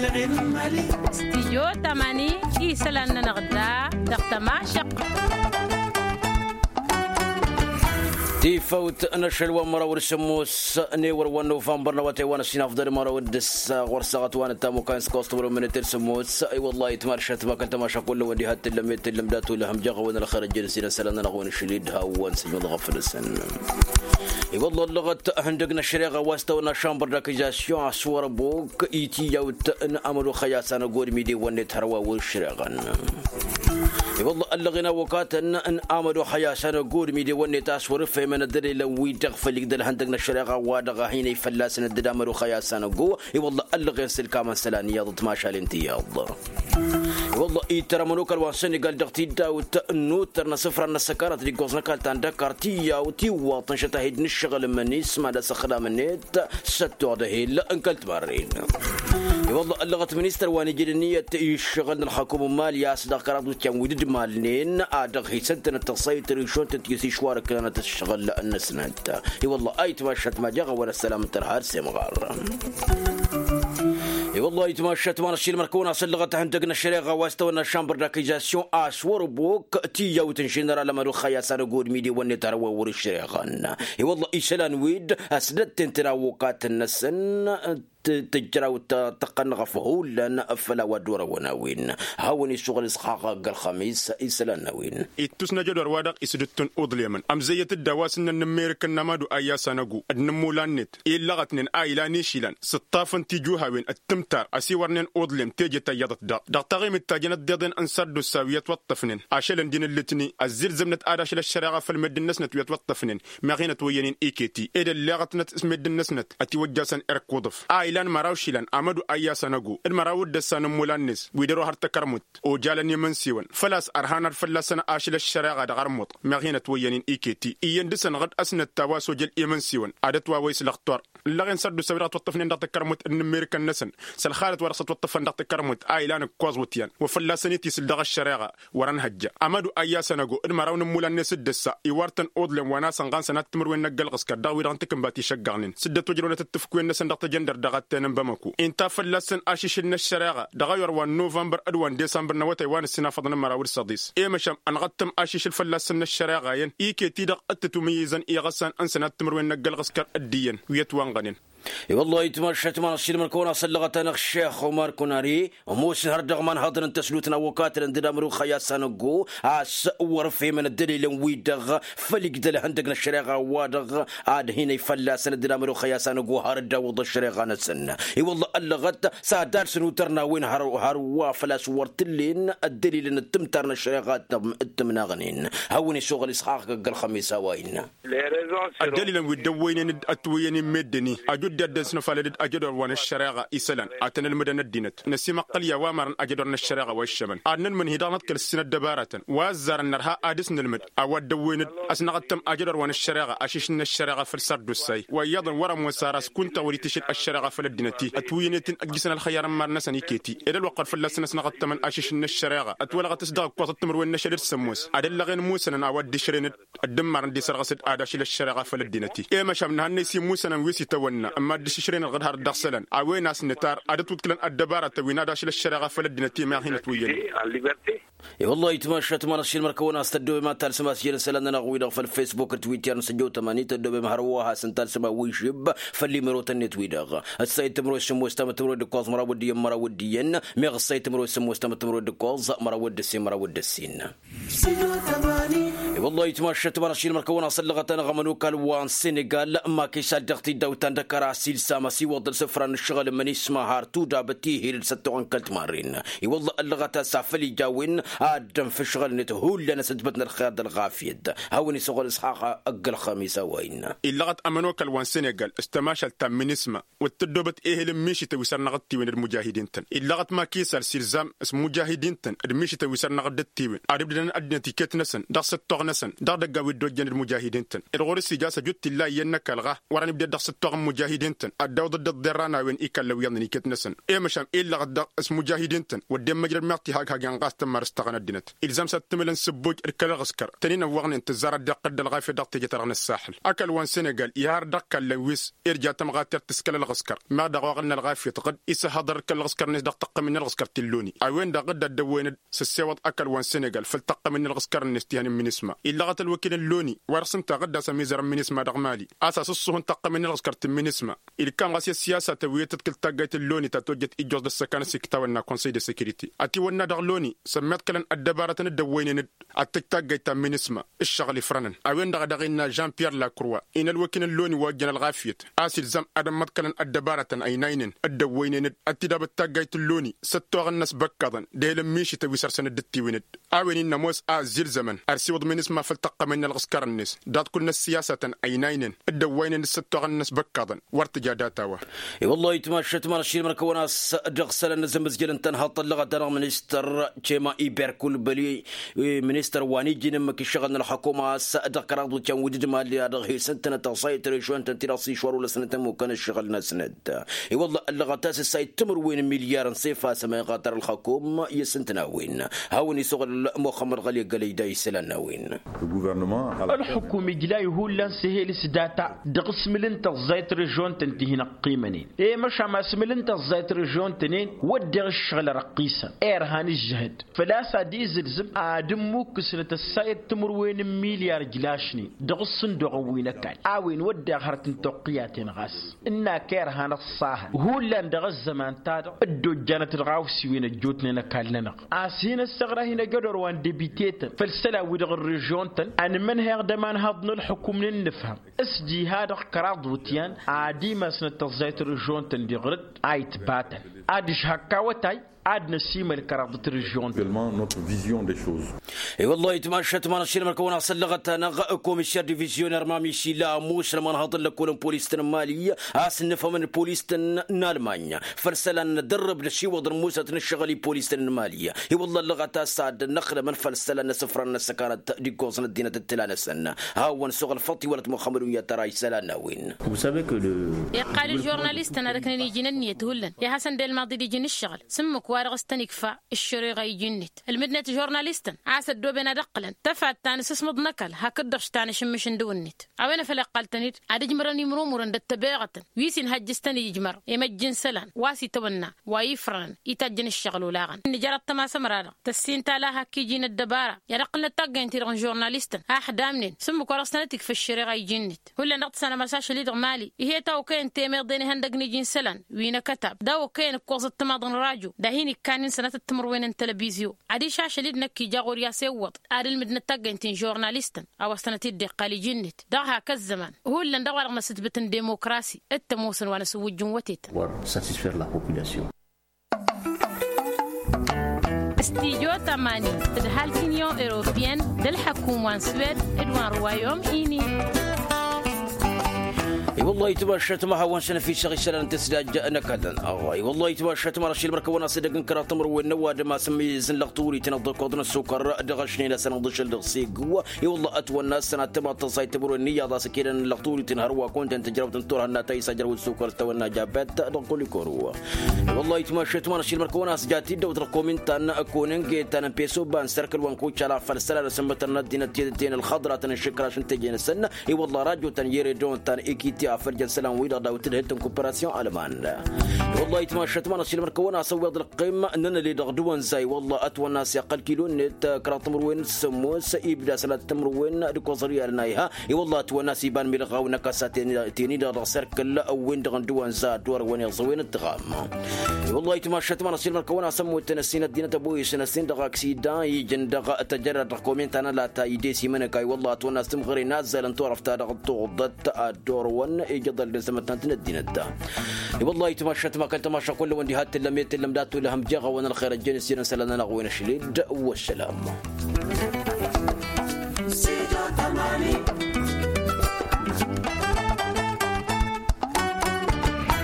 استديو تماني إيسلان نغدا دقت معشق تيفوت نشل ومرا ورسموس نيور ونوفمبر نواتي وانا سين افضل مرا ودس ورسغت وانا تامو كان سكوستبر من ترسموس اي والله تمرشت ما كنت ماشا كل ودي هات لميت لمداتو لهم جغ وانا الخرج جلسين سلنا نغون شليدها وانسن غفل السن اي والله اللغه هندقنا الشريغه واستونا شامبر داكيزاسيون اسور بوك ايتي يوت امرو خياسنا غور ميدي ونت هروا والشريغن والله اللغنا وقات ان امدو حياسنا غور ميدي ونت اسور في من الدليل ويدغ فليقدر هندقنا الشريغه وادغ هين يفلاسن الدمرو خياسنا غو اي والله اللغ سلكا سلانيه ضد ما شال انت يا الله والله ترى منوك الوانسني قال دغتي داوت نوترنا صفر السكرات اللي قوزنا كانت عندك كارتيا وتي واطن شتهيد نشغل من اسمه ده سخلا من نت ستو ده لا انكلت بارين والله اللغة منيستر واني جرنية يشغل الحكومة مالية صداقات وتيم ودد مالين ادغ هي سنتنا التسيطر شلون تنتيسي شوار كانت تشتغل لان سنت والله اي تمشت ما جغ ولا السلام ترهار سمغار والله يتمشت ما نشيل مركونا صلغة هندقنا الشريغة واستونا شامبر داكيزاسيون اسور بوك تي وتنشينرا لما رخيا سنقول ميدي ونترا وور الشريغان والله ايشلان ويد اسدت تنترا وقات النسن تجرا وتقنغ فهول لنا افلا ودور وناوين هاوني شغل اسحاق الخميس اسلان ناوين اتوسنا جدور وادق اسدتن اودليمن امزيه الدواسن النميرك نمادو ايا سنغو ادنمولانيت ايلغتنن ايلاني شيلان سطافن تيجوها وين التمتار اسيورنن اودليم تيجي تيادت دقتغيم التاجنت ديدن انسدو الساويات والطفنن عشان دين اللتني الزلزمنت اداش للشريعه في المد النسنت ويت والطفنن ما غينت وينين ايكيتي اذا اللغتنت اسم النسنت اتوجسن اركودف لان مراوشيلان امدو ايا سنغو المراود دسان مولانس ويدرو هرت كرمت او جالن يمنسيون فلاس ارهان فلاسن اشل الشريعه دغرمط مغينه وينين ايكيتي يندسن غد اسن التواسو جل يمنسيون عادت ويس لختور لغن سدو سبيرات وطفنين دات كرمت امريكان نسن سلخالت ورصت وطفن دات كرمت ايلان كوزوتيان وفلاسنيتي سلدغ الشريعه ورن هجه امدو ايا سنغو المراون مولانس دسا يورتن اودلم وناسن غان سنات تمر وين نقل قسكر داوي دانتكم باتي شغغنين سدتو جرونه تتفكو نسن دات جندر دغ تنم بمكو انت فلسن اشيشن الشريعه دغير 1 نوفمبر 1 ديسمبر نوتي وان السنه فضل مراور الصديس اي مشام انغتم اشيش الفلسن الشريعه ين ايكي تيدق اتتميزن ايغسان انسنات تمر وين نقل قسكر الدين ويتوانغنين والله يتمشت ما نصير من كونا صلغت انا الشيخ عمر كوناري وموس هردغ من هضر تسلوتنا وكاتل اندمرو خيا سنغو اسور في من الدليل ويدغ فليقدل عندنا الشريعه وادغ عاد هنا يفلس اندمرو خيا سنغو هرد وض الشريعه نسن والله اللغت سادار سنوترنا وين هروا فلاس ورتلين الدليل ان تمترنا الشريعه التمناغنين هوني شغل اسحاق الخميس وين الدليل ويدوين اتوين مدني دسنا فالد أجدر وان الشريعة إسلام أتنا المدن الدينت نسيم قليا وامر أجدرنا الشريعة والشمن أنن من هدانت كل السنة دبارة وازر النرها أدسن المد أود دوين أسنغتم أجدر وان الشريعة أشيشن الشريعة في السرد السي ويضن ورم وسارس كنت وريتشل الشريعة في الدينتي أتوينتين أجسنا الخيار مار نسني كيتي إذا الوقت في اللسنة سنغتم من أشيشن الشريعة أتولغ تصدق قوة تمر وين نشر السموس أدل لغين موسنا أود شرين الدمار دي سرغسد أداشل الشريعة في الدينتي إيه ما شمنا هنسي موسنا ويسي تونا أما دششرين الغدار دخسلن أوين ناس نتار عدت وتكلن الدبارة توينا داش للشريعة فلدنا تيما هنا توين والله يتمشت ما نشيل مركونا استدو ما ترسم سير سلنا نغوي في الفيسبوك تويتر نسجو 8 تدو بمهروها سنتال سما ويشب فلي مروت النت ويدغ السيت مرو سمو استمتمرو دكوز مرا ودي مرا وديين ميغ السيت مرو سمو استمتمرو دكوز مرا ودسي مرا ودسين والله يتمشت ما نشيل مركونا صلغتنا غمنوك الوان سنغال ما كيصدقتي دوتان دكرا سيل سامسي وضل سفران الشغل من اسمه هارتو دابتي هيل ستو انكلت مارين والله اللغة سافلي جاوين ادم في الشغل نتهول لنا سدبتنا الخياد الغافيد هوني شغل اسحاق اقل خميس وين اللغة امنوك الوان سنغال استماشل تام من اسمه وتدوبت ايه المشي تويسر نغتي وين المجاهدين تن اللغة ما كيسر سيلزام اسم مجاهدين تن المشي تويسر نغدتي وين اريد لنا ادنا تيكت نسن داس التوغ نسن دغ ودو جن المجاهدين تن الغرس جاسه جت الله ينك الغا وراني بدي دغ ستوغ مجاهدين تن ادو ضد الدرانا وين يكلو ينني كتنسن اي مشام الا غد اسم مجاهدين تن ودم مجر ميقتي هاك ينقاس تمر استغنى الدنت الزام ستملن سبوج ركل غسكر تنين وغن انتظار دق الغاف دق تجي ترغن الساحل اكل وان سنغال يار دق لويس ارجع تمغاتر تسكل الغسكر ما دغوغن الغاف يتقد اس هضر كالغسكر نس دق من الغسكر تلوني اوين دغد الدوين سسيوط اكل وان سنغال فلتق من الغسكر نستيان من اسمه الا غت الوكيل اللوني ورسنت غدا سميزر من اسمه دغمالي اساس الصهن تق من الغسكر من اسمه il كان غاسي السياسه تويت كل تاغيت اللوني تتوجد ايجوز السكان سيكتاونا كونسي دي سيكوريتي اتي ونا دغلوني سميت كلن الدباره الدوين التاغيت من اسمه الشغل فرنن اوين دغدغينا جان بيير لاكروا ان الوكيل اللوني وجن الغافيت اسيل زم ادم متكلن الدباره اي ناينن الدوين اتداب التاغيت اللوني ستوغ الناس بكدن ديل ميشي تويسر سن دتي وينت اوين نموس ازيل زمن ارسيود من اسمه فلتق من الغسكر الناس دات كل سياسه اي ناينن الدوين ستوغ الناس بكدن ورتجاداتوا اي والله يتمشت مارشيل مركوناس دغسل نزمز جلن تنهط اللغه در منستر جيما ايبركول بلي منستر واني جنم كشغلنا الحكومه دقراض وكان ودد مال دغ سنتنا تصيتر شلون تنتراسي شهور ولا سنه مو كان الشغلنا سند اي والله اللغه تاس السايت تمر وين مليار نصيفه سما قطر الحكومه يسنتنا وين هاوني صغر مخمر غلي قليداي سلنا وين الحكومه جلاي هو لانسهيل سداتا دغس ملنت زيت ريجون تنتهينا قيمنين اي مش ما سملنت زيت ريجون تنين ودغ الشغل رقيسه ارهان الجهد فلاسا ديزل زب ادمو كسنه السايت تمر وين مليار جلاشني دغس صندوق وين كان اوين ودغ هرتن توقياتين غاس ان كيرهان الصاهل هو لان دغ الزمان تاد ادو جنت الغاوسي وين جوتنا كالنا اسين الصغره هنا قدر وان ديبيتيت فالسلا ودغ الريجون تن ان من هير دمان هضن الحكومه نفهم اسجي هذا قراض وتيان عادي ما سنه زيت الريجون تن دي غرد ايت باتل ادش هكاوتاي عاد نسيم الكرافة الريجون notre vision des choses. اي والله يتمشت مارشيل مركونا صلغت انا كوميسير ديفيزيونير مامي شيلا موش لما نهضر لكل بوليس ماليه اس نفهم من بوليس المانيا فرسلا ندرب لشي وضر موسى نشغلي بوليس الماليه اي والله اللغه تاساد النخله من فرسلا سفرنا سكانت دي كوزن الدينه التلانه سنه ها هو نسوق الفطي ولا مخمرون يا ترى سلانا وين قال الجورناليست انا ركنني جننيه هلن يا حسن ديل الماضي دي جن الشغل سمك وارغستنك فا الشريغه يجنت المدنه جورناليستن عاسد دوبنا دقلن تفات تاني سسمد نكل هكدرش تاني شمش ندونت اوينا فلا قالتنيت ادي جمرني مرمورن دتبيغتن ويسين هجستني يجمر يمجن سلان واسي تونا ويفرن يتجن الشغل ولاغن نجرت ما سمرادا تسين تالا هكيجين الدباره يرقلنا تاغنتي جورناليستن احدامنين سمك ورغستنتك في الشريغه يجنت ولا نقط سنه مساش لي مالي هي تو كان تيمير ديني هندقني جين سلان وينا كتب داو كان كوز التماضن راجو دهيني كان سنه التمر وين التلفزيون عادي شاشه لي نكي جاغور يا سيوط ادل مدن تاغنتين جورناليستن او سنتي دي قالي جنت داها كالزمان هو اللي ندور ما ستبتن ديمقراسي التموسن وانا سوجن وتيت satisfaire la population. استيجو تماني الهالفينيون اوروبيان للحكومه سويد ادوان رويوم ايني والله يتباشت ما هو سنة في شغل سنة تسداد نكدن أي والله يتباشت ما رشيل مركونا صدق انكر تمر والنواد ما سمي زن لغطوري تنضل قدن السكر دغشني لسنة ضش الدغسي قوة اي والله أتوى الناس سنة تبع تصاي تبر النية ضا سكيرا لغطوري تنهروا كنت انت جربت تنطر الناتي سجر والسكر تونا جابت دقول كوروا والله يتباشت ما رشيل مركونا سجاتي دو تركومنت أنا أكونن جيت أنا بيسو بان سيركل وانكوش على فلسلة رسمت الندينة تين الخضرة تنشكر عشان تجينا السنة اي والله راجو تنيري دون تن إكيتي فرجل سلام ويدا داوتل هتم كوبراسيون ألمان والله يتمشت ما نشيل مركونا صوّد القيمة أننا اللي دغدوان زي والله أتوى الناس يقل كيلو نت كراتمروين سموس يبدأ سنة تمروين دكوزريا لنايها والله أتوى الناس يبان ملغا ونكاساتين تيني دغ سيركل أو وين دغدوان زاد دور وين يصوين التغام والله يتمشت ما نشيل مركونا سمو تنسين الدين تبوي سنسين دغ أكسيدان يجن دغ تجرد كومنت أنا لا تايديسي منك والله أتوى الناس تمغري نازل أن تعرف تدغ ضد الدور ون يجدل لزمتنا تندين الدا والله يتمشت ما كنت ماشى كل وندي هات لميت لمدات لهم جاغا وانا الخير الجنس سلنا نغوين الشليد والسلام.